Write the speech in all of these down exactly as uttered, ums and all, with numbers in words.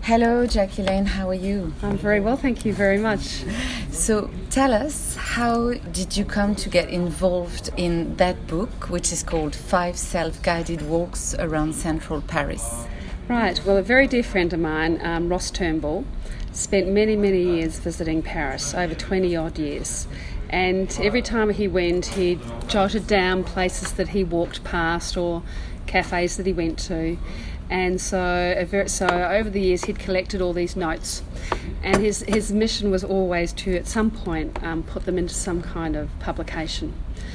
Hello, Jacqueline. How are you? I'm very well, thank you very much. So tell us, how did you come to get involved in that book, which is called Five Self-Guided Walks Around Central Paris? Right, well, a very dear friend of mine, um, Ross Turnbull, spent many, many years visiting Paris, over twenty odd years. And every time he went, he jotted down places that he walked past or cafes that he went to. And so, so over the years, he'd collected all these notes. And his, his mission was always to, at some point, um, put them into some kind of publication.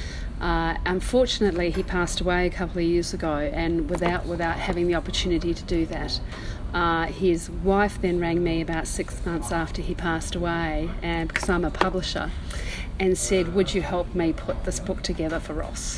Uh, unfortunately, he passed away a couple of years ago, and without without having the opportunity to do that. Uh, his wife then rang me about six months after he passed away, and because I'm a publisher, and said, would you help me put this book together for Ross?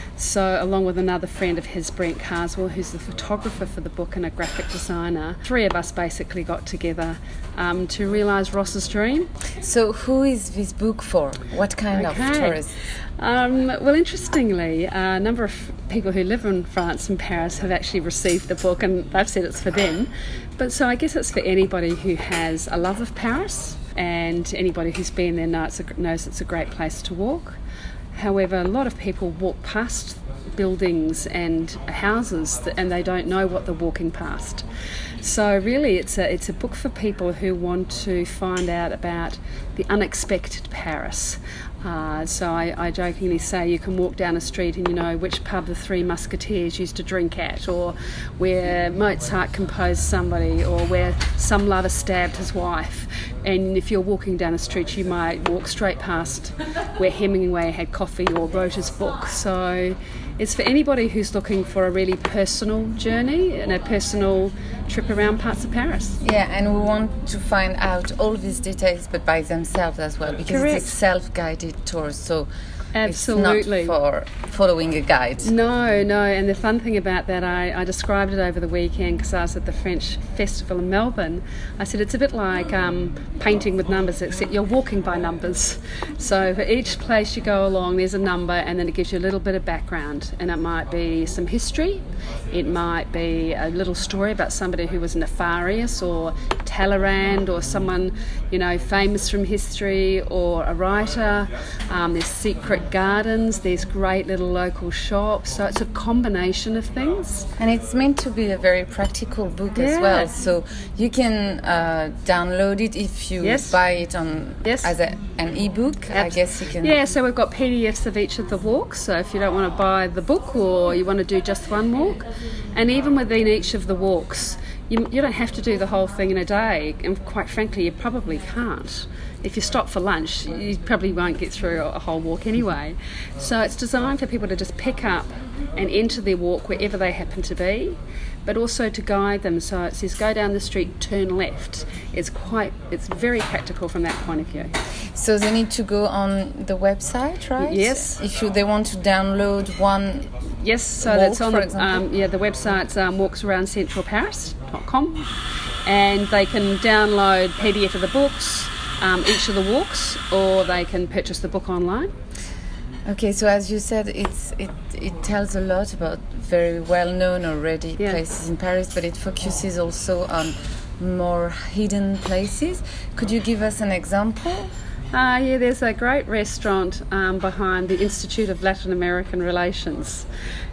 So, along with another friend of his, Brent Carswell, who's the photographer for the book and a graphic designer, three of us basically got together um, to realise Ross's dream. So, who is this book for? What kind okay. of tourists? Um, well, interestingly, a number of people who live in France and Paris have actually received the book, and they've said it's for them. But so I guess it's for anybody who has a love of Paris, and anybody who's been there knows it's a great place to walk. However, a lot of people walk past buildings and houses and they don't know what they're walking past. So really it's a, it's a book for people who want to find out about the unexpected Paris. Uh, so I, I jokingly say you can walk down a street and you know which pub the Three Musketeers used to drink at, or where Mozart composed somebody, or where some lover stabbed his wife. And if you're walking down a street, you might walk straight past where Hemingway had coffee or wrote his book. So it's for anybody who's looking for a really personal journey and a personal trip around parts of Paris. Yeah, and we want to find out all these details, but by themselves as well, because Correct. It's a self-guided tour, so Absolutely. It's not for following a guide. No, no, and the fun thing about that, I, I described it over the weekend because I was at the French Festival in Melbourne. I said it's a bit like um, painting with numbers, except you're walking by numbers. So for each place you go along, there's a number, and then it gives you a little bit of background, and it might be some history, it might be a little story about somebody who was nefarious, or Talleyrand, or someone, you know, famous from history, or a writer. Um, there's secret gardens, there's great little local shops, so it's a combination of things. And it's meant to be a very practical book yeah. as well, so you can uh, download it if you yes. buy it on yes. as a, an e-book. Abs- I guess you can. Yeah, so we've got P D Fs of each of the walks, so if you don't want to buy the book or you want to do just one walk, and even within each of the walks, you, you don't have to do the whole thing in a day, and quite frankly you probably can't. If you stop for lunch, you probably won't get through a whole walk anyway. So it's designed for people to just pick up and enter their walk wherever they happen to be, but also to guide them. So it says go down the street, turn left. It's quite, it's very practical from that point of view. So they need to go on the website, right? Yes. If you, they want to download one. Yes, so walk, that's on for the, example. um, yeah, the website's um, walks around central paris dot com, and they can download P D F of the books, um, each of the walks, or they can purchase the book online. Okay, so as you said, it's it it tells a lot about very well-known already yeah. places in Paris, but it focuses also on more hidden places. Could you give us an example? Uh, yeah, there's a great restaurant um, behind the Institute of Latin American Relations,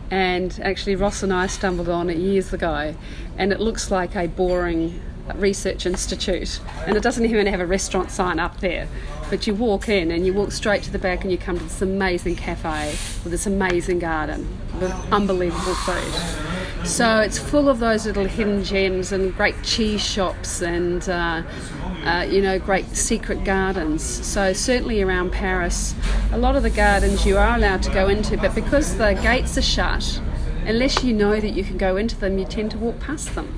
and actually Ross and I stumbled on it years ago, and it looks like a boring research institute, and it doesn't even have a restaurant sign up there, but you walk in and you walk straight to the back and you come to this amazing cafe with this amazing garden with unbelievable food. So it's full of those little hidden gems and great cheese shops and uh, uh, you know, great secret gardens. So certainly around Paris, a lot of the gardens you are allowed to go into, but because the gates are shut, unless you know that you can go into them, you tend to walk past them.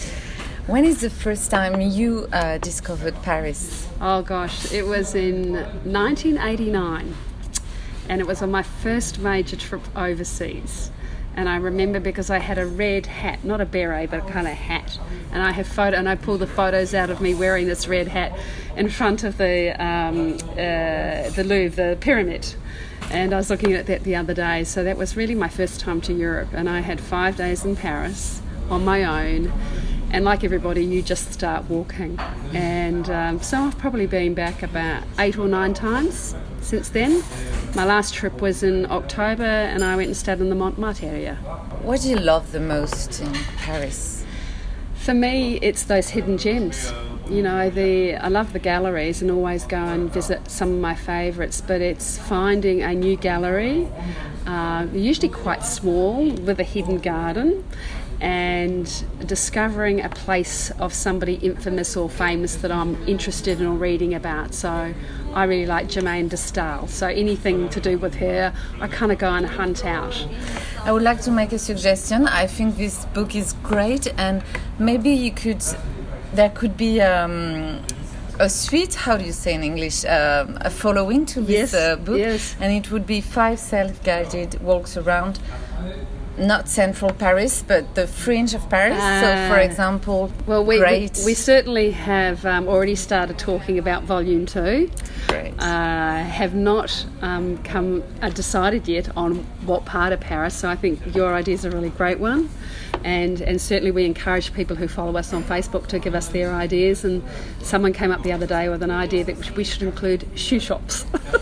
When is the first time you uh, discovered Paris? Oh gosh, it was in nineteen eighty-nine, and it was on my first major trip overseas. And I remember because I had a red hat, not a beret, but a kind of hat. And I have photo, and I pulled the photos out of me wearing this red hat in front of the um, uh, the Louvre, the pyramid. And I was looking at that the other day. So that was really my first time to Europe, and I had five days in Paris on my own. and like everybody, you just start walking. And um, so I've probably been back about eight or nine times since then. My last trip was in October, and I went and stayed in the Montmartre area. What do you love the most in Paris? For me, it's those hidden gems. You know, the I love the galleries and always go and visit some of my favourites, but it's finding a new gallery, uh, usually quite small, with a hidden garden, and discovering a place of somebody infamous or famous that I'm interested in or reading about. So I really like Germaine de Stael, so anything to do with her, I kind of go and hunt out. I would like to make a suggestion. I think this book is great, and maybe you could... There could be um, a suite, how do you say in English, uh, a following to this yes, uh, book, yes. And it would be five self-guided walks around, not central Paris, but the fringe of Paris. Uh, so, for example, well, we, great. we, we certainly have um, already started talking about volume two. Great. Uh, have not um, come uh, decided yet on what part of Paris, so I think your idea is a really great one. And and certainly we encourage people who follow us on Facebook to give us their ideas. And someone came up the other day with an idea that we should include shoe shops.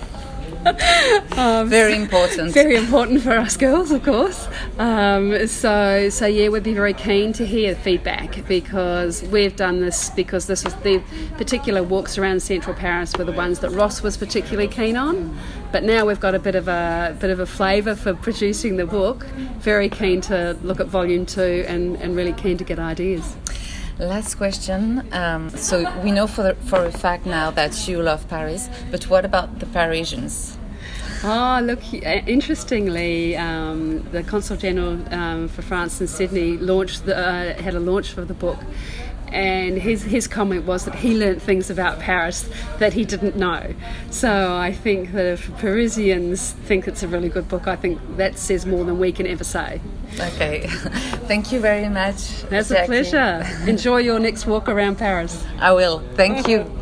um, very important. Very important for us girls, of course. Um, so so yeah, we'd be very keen to hear feedback, because we've done this because this was the particular walks around central Paris were the ones that Ross was particularly keen on. But now we've got a bit of a bit of a flavour for producing the book. Very keen to look at volume two, and, and really keen to get ideas. Last question. Um, so we know for the, for a fact now that you love Paris, but what about the Parisians? Oh, look, interestingly, um, the Consul General um, for France in Sydney launched the, uh, had a launch for the book, and his his comment was that he learnt things about Paris that he didn't know. So I think that if Parisians think it's a really good book, I think that says more than we can ever say. Okay. Thank you very much. That's Jackie. a pleasure. Enjoy your next walk around Paris. I will. Thank you.